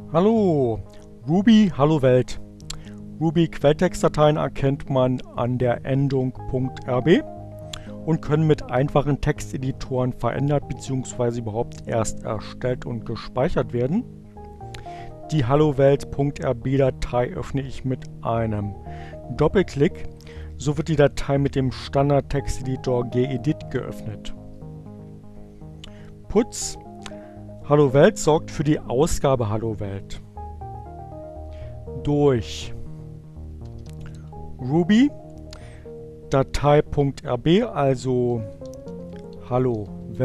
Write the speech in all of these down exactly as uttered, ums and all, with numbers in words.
Hallo, Ruby Hallo Welt. Ruby Quelltextdateien erkennt man an der Endung .rb und können mit einfachen Texteditoren verändert bzw. überhaupt erst erstellt und gespeichert werden. Die Hallo Welt.rb-Datei öffne ich mit einem Doppelklick. So wird die Datei mit dem Standard-Texteditor gedit geöffnet. Putz Hallo Welt sorgt für die Ausgabe Hallo Welt. Durch Ruby Datei.rb, also Hallo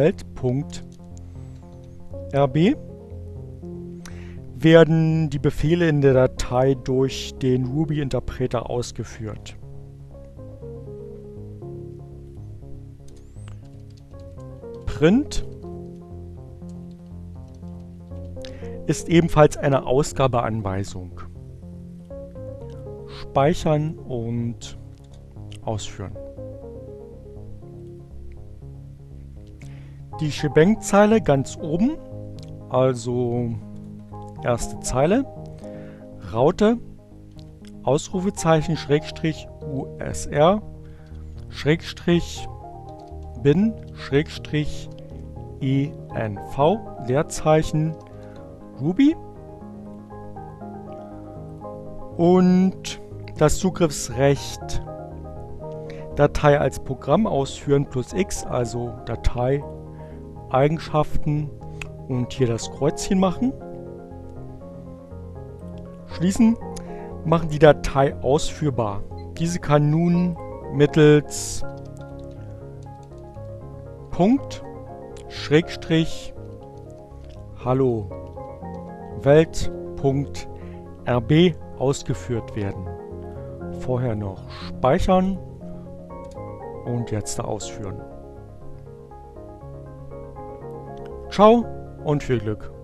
Welt.rb, werden die Befehle in der Datei durch den Ruby-Interpreter ausgeführt. Print ist ebenfalls eine Ausgabeanweisung. Speichern und ausführen. Die Shebang-Zeile ganz oben, also erste Zeile, Raute, Ausrufezeichen, Schrägstrich, U S R, Schrägstrich, bin, Schrägstrich, E N V, Leerzeichen, Ruby und das Zugriffsrecht Datei als Programm ausführen plus X, also Datei, Eigenschaften und hier das Kreuzchen machen. Schließen, machen die Datei ausführbar. Diese kann nun mittels Punkt, Schrägstrich, Hallo Welt.rb ausgeführt werden. Vorher noch speichern und jetzt ausführen. Ciao und viel Glück!